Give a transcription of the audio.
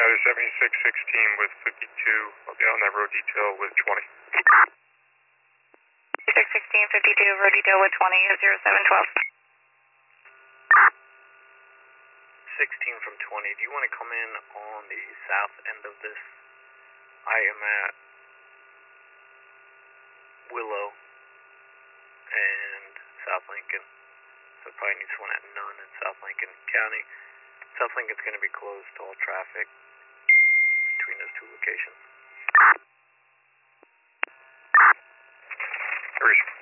Roger, 7616 with 52. I'll be on that road detail with 20. 616, 52, road detail with 20, 0712. 16 from 20, do you want to come in on the south end of this? I am at Willow and South Lincoln, so probably need someone at Nunn in South Lincoln County. South Lincoln's going to be closed to all traffic between those two locations. Roger.